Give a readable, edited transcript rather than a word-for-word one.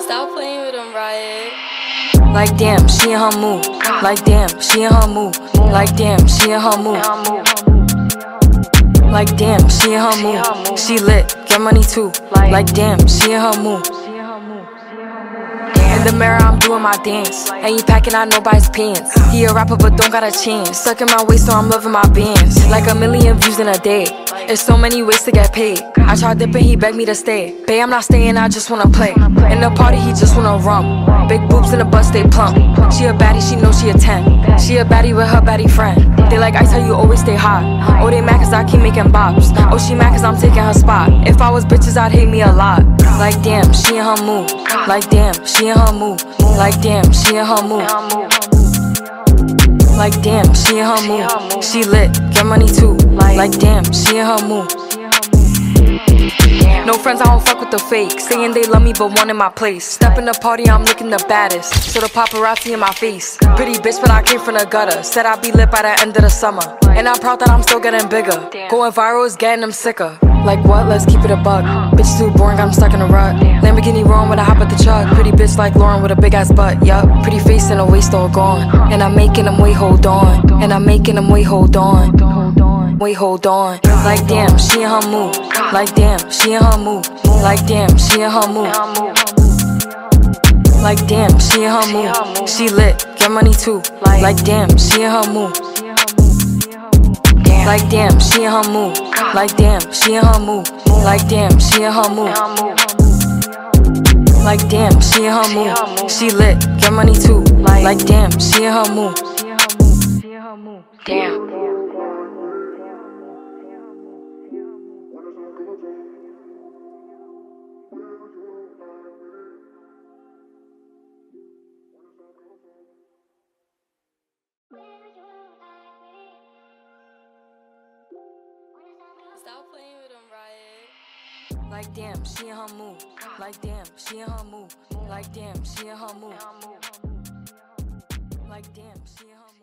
Stop playing with them, Riot. Like damn, she in her mood. Like damn, she in her mood. Like damn, she in her mood. Like damn, she in her mood. She lit, get money too. Like damn, she in her mood. In the mirror, I'm doing my dance. Ain't packing out nobody's pants. He a rapper, but don't got a chance. Stuck in my waist, so I'm loving my bands. Like 1 million views in a day. There's so many ways to get paid. I tried dipping, he begged me to stay. Babe, I'm not staying, I just wanna play. In the party, he just wanna rum. Big boobs in the bus, they plump. She a baddie, she knows she a 10. She a baddie with her baddie friend. They like ice, how you always stay hot. Oh, they mad cause I keep making bops. Oh, she mad cause I'm taking her spot. If I was bitches, I'd hate me a lot. Like damn, she in her mood. Like damn, she in her mood. Like damn, she in her mood. Like damn, she in her mood. She lit, get money too. Like damn, she in her mood. No friends, I don't fuck with the fake. Saying they love me but one in my place. Step in the party, I'm looking the baddest. So the paparazzi in my face. Pretty bitch, but I came from the gutter. Said I'd be lit by the end of the summer. And I'm proud that I'm still getting bigger. Going viral is getting them sicker. Like what? Let's keep it a buck. Bitch too boring, I'm stuck in a rut. Lamborghini wrong when I hop at the truck. Pretty bitch like Lauren with a big ass butt. Yup, pretty face and a waist all gone. And I'm making them wait, hold on. And I'm making them wait, hold on. Wait, hold on. Like damn, she in her mood. Like damn, she in her mood. Like damn, she in her mood. Like damn, she in her mood. She lit, get money too. Like damn, she in her mood. Like damn, she in her mood. Like damn, she in her mood. Like damn, she in her mood. Like damn, she in her mood. She lit, get money too. Like damn, she in her mood. Damn. Stop playing with them, Riot. Like damn, she in her mood. Like damn, she in her mood. Like damn, she in her mood. Like damn, she in her mood.